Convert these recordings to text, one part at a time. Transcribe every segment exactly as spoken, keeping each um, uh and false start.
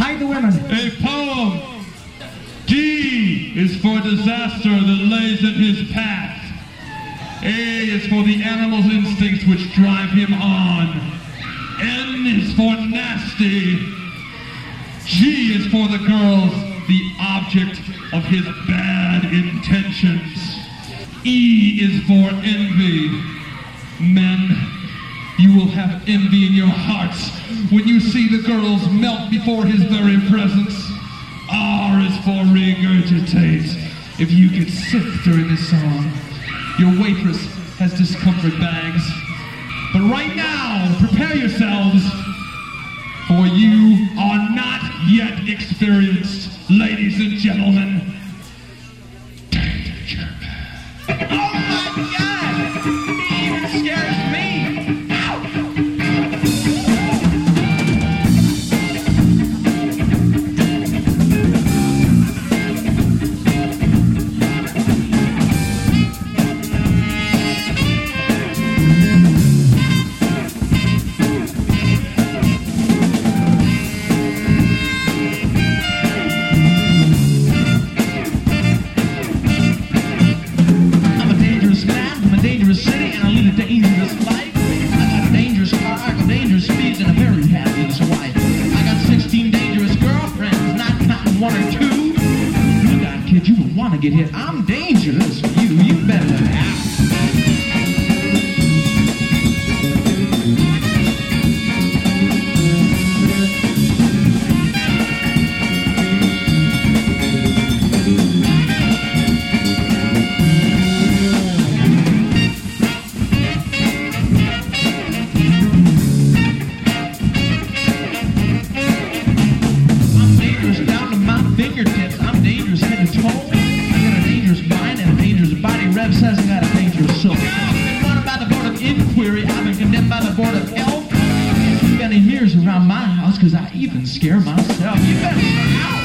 Hide the women. A poem. D is for disaster that lays in his path. A is for the animal's instincts which drive him on. N is for nasty. G is for the girls, the object of his bad intentions. E is for envy. Men, you will have envy in your hearts when you see the girls melt before his very presence. R is for regurgitate. If you get sick during this song, your waitress has discomfort bags. But right now, prepare yourselves, for you are not yet experienced, ladies and gentlemen. Danger. Oh my God! He even scares me! Ow! Get hit. I'm dangerous. You, you better look out. I'm dangerous down to my fingertips. I'm dangerous head to toe. Rev says I got a dangerous soul. I've been run by the board of inquiry. I've been condemned by the board of health. Can't got any mirrors around my house because I even scare myself. You better stay out.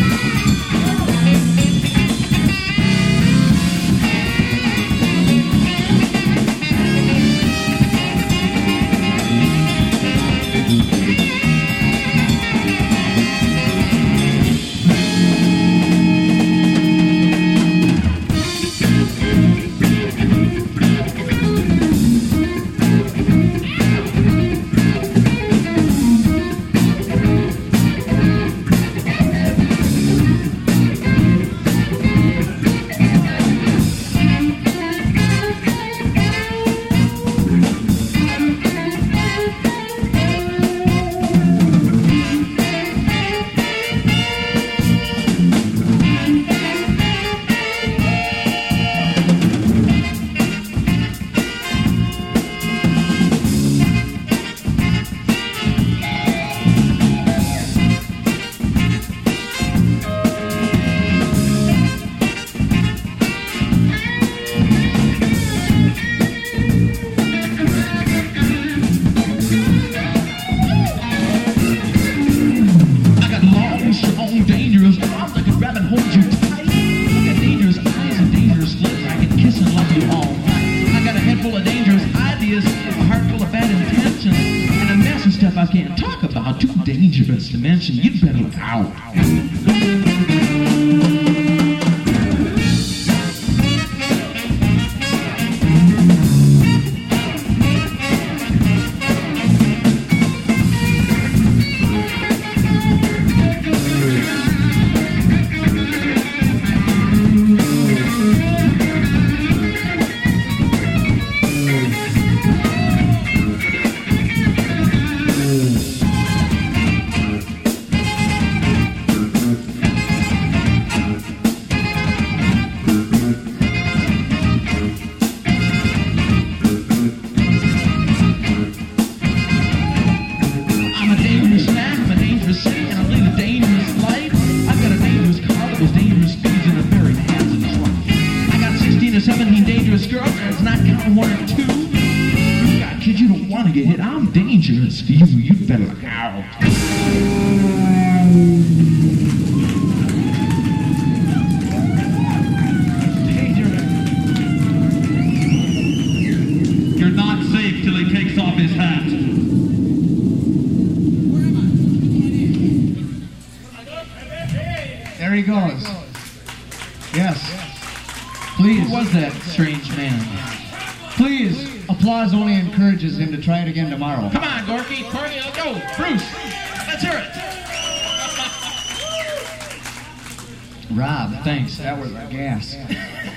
I can't talk about too dangerous to mention. You'd better look out. seventeen dangerous girlfriends, not counting one or two. You got kids you don't want to get hit. I'm dangerous for you. You'd better look out. You're not safe till he takes off his hat. Where am I? There he goes. Yes. Please. Who was that strange man? Please. Applause only encourages him to try it again tomorrow. Come on, Gorky. Gorky, let's go. Bruce, let's hear it. Rob. Thanks. That was a gas.